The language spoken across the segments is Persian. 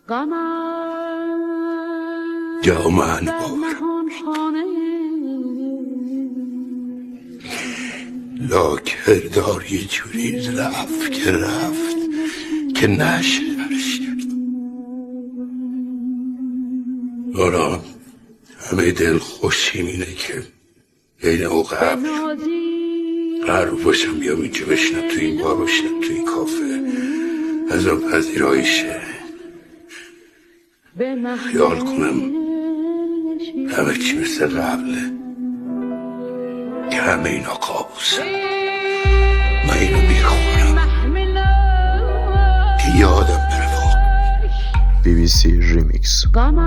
جامعه بارم لاکردار یه جوری رفت که نشه برش کرد. آرام همه دل خوشیم اینه که بین او قرار باشم بیام اینجا بشنم تو این بار بشنم تو این کافه ازم پذیرایشه خیال کنم همه چی مثل قبله که همه اینا قابوسه. من اینو میخورم که یادم بره BBC ریمیکس.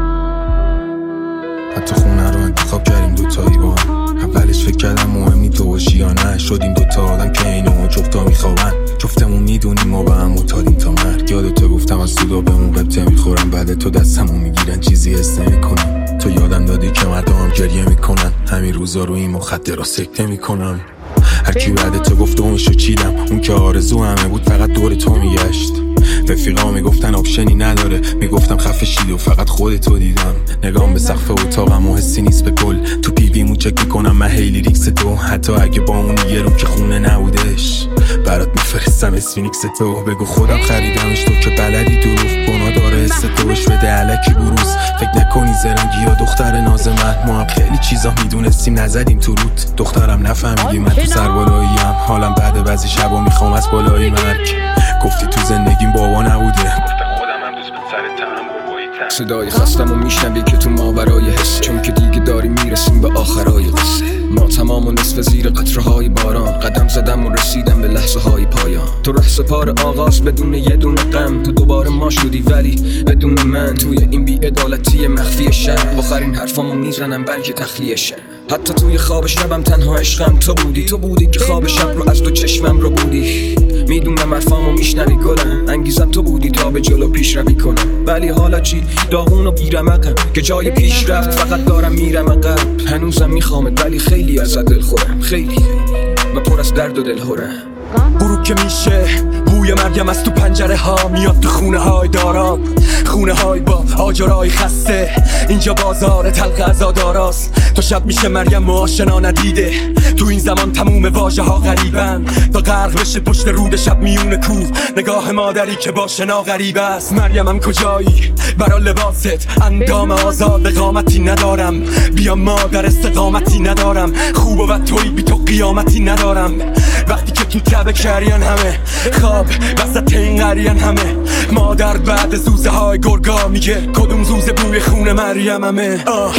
حتی خونه رو انتخاب کردیم دوتایی با هم. اولش فکر کردم مهم نی تو باشی یا نه، شدیم دوتا آدم که اینو جفتا میخوابن، جفتمون میدونیم ما به هم متادیم تا مرگ. یادتو گفتم از سودا بهمون قبطه میخورم، بعد تو دستمون میگیرن چیزی حس نمیکنم. تو یادم دادی که مردم گریه میکنن، همین روزا رو این مخدر را سکته میکنم. هرکی بعد تو گفت اونشو چیدم، اون که آرزو همه بود فقط دور تو میگشت. رفیقا میگفتن آپشنی نداره، میگفتم خفه شید و فقط خودتو دیدم. نگام به سقف اتاقم و حسی نیست به کل، تو پیویمو چک میکنم من هیلی ریکس تو، حتی اگه با اون یه رو که خونه نبودش برات میفرستم اسفینیکس تو. بگو خودم خریدمش تو که بلدی دروغ گناه داره حس توش بده علکی بروز. فکر نکنی زرنگی یا دختر ناز من، ما هم خیلی چیزا میدونستیم نزدیم تو روت. دخترم نفهمیدی من تو سربالاییم، حالم بعد بعضی شبا میخوام از بالای مرگ. گفتی تو زندگیم بابا نبوده، گفتم خودم هم دوست به سر تنم بابایی. صدای خستم و میشنوی که تو ماورای حس، چون که دیگه داریم میرسیم به آخرای قصه. ما تمام و نصف زیر قطره‌های باران، قدم زدم و رسیدم به لحظه‌های پایان. تو ره سپار آغاز بدون یه دونه غم، تو دوباره ما شدی ولی بدون من. توی این بی‌عدالتی مخفی شهر، آخرین حرفامو میزنم بلکه تخلیه شه. حتی توی خواب شبم تنها عشقم تو بودی که خواب شب رو از دو چشمم رو بودی. میدونم حرفامو میشنوی گلم، انگیزم تو بودی تا به جلو پیش روی کنم. ولی حالا چی؟ داغون و بیرمقم که جای پیش رفت فقط دارم میرم عقب. هنوزم میخوامت ولی خیلی ازت دل خورم، خیلی و پر از درد و دلهورم. غروب که میشه بوی مرگم از تو پنجره ها میاد تو خونه های دارام، خونه های با آجرای خسته. اینجا بازار تلق عزاداراست، تا شب میشه مریم آشنا ندیده. تو این زمان تموم واژه ها غریبن، تا غرق بشه پشت رود شب میونه کوه. نگاه مادری که با شنا غریب است. مریمم کجایی؟ برا لباست اندام آزاد قامتی ندارم. بیا مادر استقامتی ندارم، خوب و توی بی تو قیامتی ندارم. وقتی که تو تبه کریان همه خواب وسط این قریان همه، مادر بعد زوزه های گرگا میگه کدوم زوزه بوی خونه مریممه.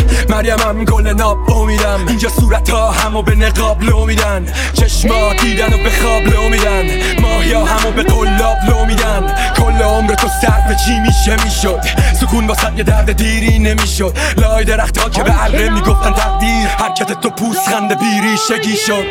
مریمم گل ناب امیدم، اینجا صورت ها همو به نقاب لو میدن، چشما دیدن و به خواب لو میدن، ماهیا همو به قلاب لو میدن. کل عمر تو صرف چی میشه میشد، سکون واسه یه درد دیری نمیشد. لای درخت ها که به عرقه میگفتن تقدیر، حرکت تو پوست خنده بیری شگی شد.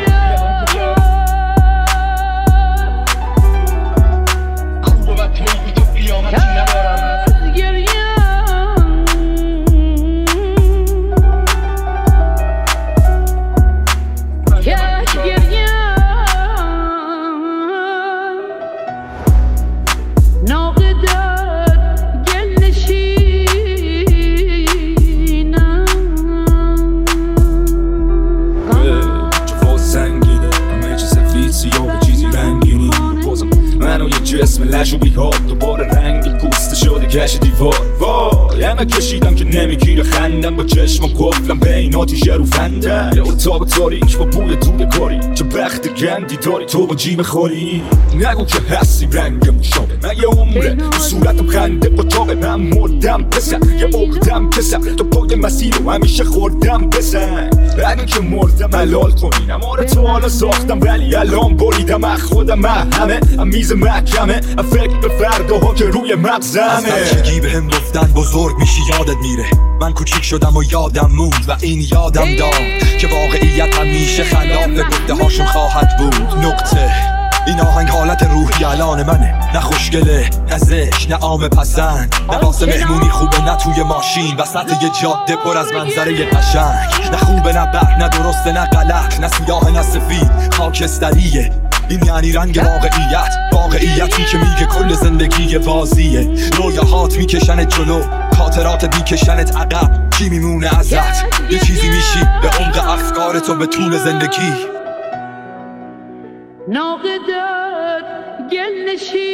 اسم لش و بیهاد دوباره رنگی پوسته شده کش دیوار. وای همه کشیدم که نمیگیره خندم، با چشم قفلم به این آتیشه رو فندم. یه اتاق تاریک با بوی توده کاری، چه بخت گندی داری تو با جیب خوری. نگو که هستی رنگ مشابه من یه عمره، تو صورتم خنده اتاقه من مردم پسر. یه اقدم کسر تو پای مسیر رو همیشه خوردم بزن. اگه که مردم حلال کنینم آره تو حالا ساختم ولی الان بریدم از خودم. همه میز محکمه فکر به فرداها که روی مغزمه. از بچگی بهم گفتن بزرگ میشی یادت میره، من کوچیک شدم و یادم موند و این یادم داد که واقعیت همیشه خلاف گفته هاشون خواهد بود. نقطه این آهنگ حالت روحی الان منه، نه خوشگله نه زشت نه عام پسند، نه واسه مهمونی خوبه نه توی ماشین وسط یه جاده پر از منظره قشنگ. نه خوبه نه بد نه درسته نه غلط، نه سیاه نه سفید خاکستریه. این یعنی رنگ واقعیتی که میگه کل زندگی بازیه. رویاهات میکشنت جلو، خاطرات میکشنت عقب. چی میمونه ازت؟ یه چیزی میشی به عمق افکارتو به طول زندگی. ناقدر گل نشین